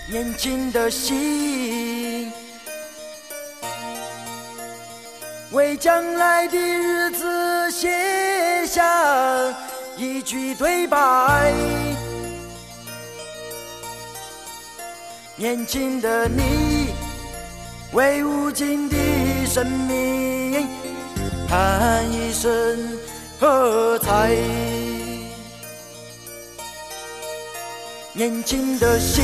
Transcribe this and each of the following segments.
年轻的心，为将来的日子写下一句对白。年轻的你，为无尽的生命喊一声喝彩。年轻的心，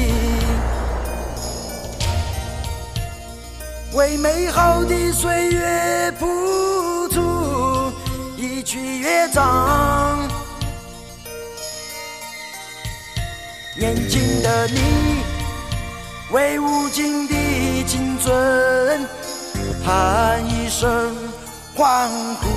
为美好的岁月谱出一曲乐章。年轻的你，为无尽的青春喊一声欢呼。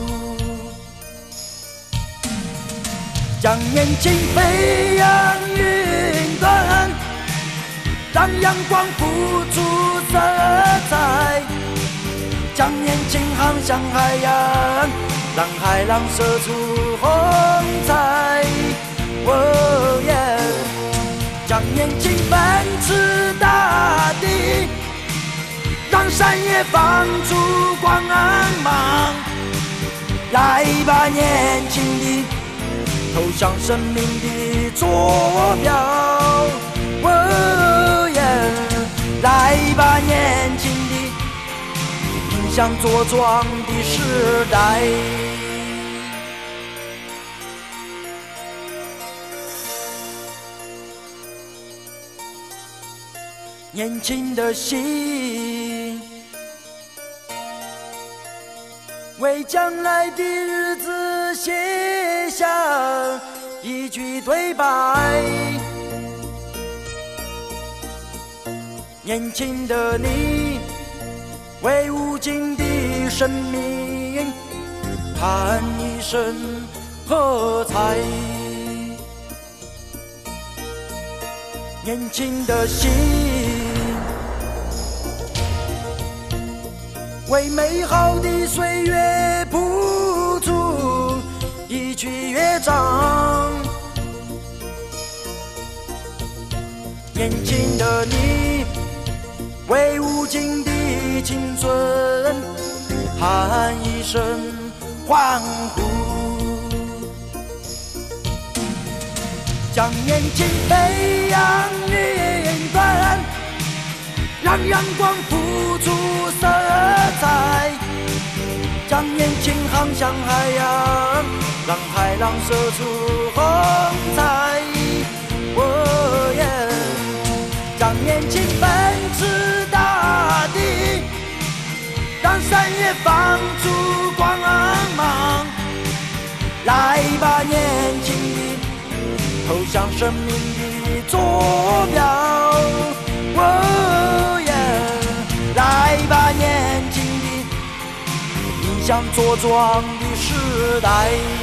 将年轻飞扬云端，让阳光付出色彩。将年轻航向海洋，让海浪射出红彩。哦耶！将年轻奔驰大地，让山野放出光芒。来吧，年轻的，投向生命的坐标。哦耶！来吧，年轻的，迎向茁壮的时代。年轻的心，为将来的日子写下一句对白。年轻的你，为无尽的生命喊一声喝彩。年轻的心，为美好的岁月谱出一曲乐章。年轻的你，为无尽的青春喊一声欢呼。将年轻飞扬云端，让阳光付出色彩。将年轻航向海洋，让海浪射出红彩。哦耶！将年轻奔驰大地，让山野放出光芒。来吧，年轻的，投向生命的坐标。哦耶！来吧，年轻的，迎向茁壮的时代。